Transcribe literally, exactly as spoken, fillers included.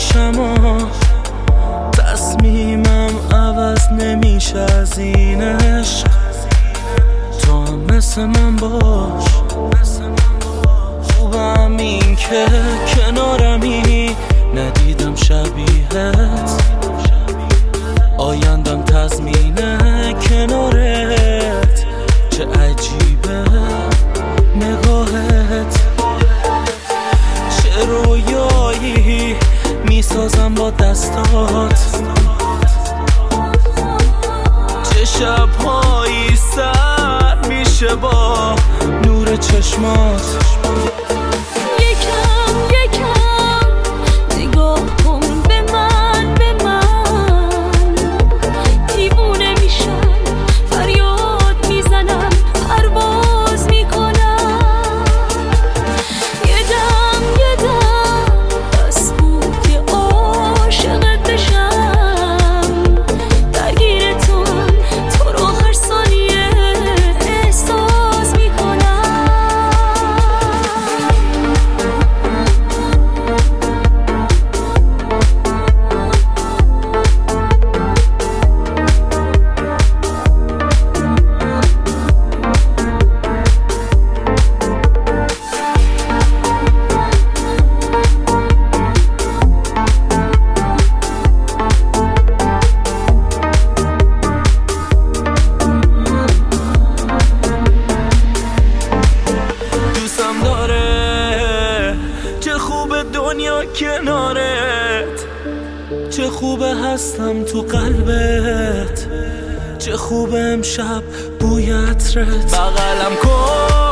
باشم و تصمیمم عوض نمیشه از این عشق. تو هم مثل من باش، خوبم این که کنارمی، ندیدم شبیهت، آیندم تضمینه کنارت. چه عجیبه نگاهت، چه رویایی میسازم با دستات، چه شبهایی سر میشه با نور چشمات. دنیا کنارت، چه خوبه هستم تو قلبت، چه خوبه امشب بوی عطرت. بغلم کن